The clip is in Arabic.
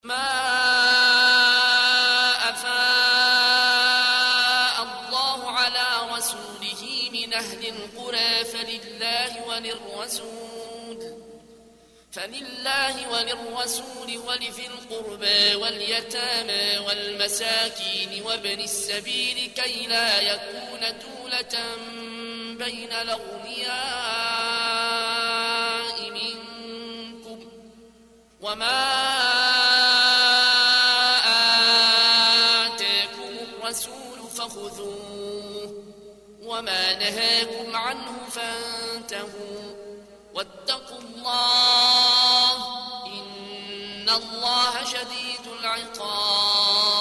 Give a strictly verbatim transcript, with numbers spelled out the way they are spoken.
ما أفاء الله على رسوله من أهل القرى فلله وللرسول فلله وللرسول ولذي القربى واليتامى والمساكين وابن السبيل كي لا يكون دولة بين الأغنياء منكم وما آتاكم الرسول فخذوه وما نهاكم عنه فانتهوا واتقوا الله إن الله شديد العقاب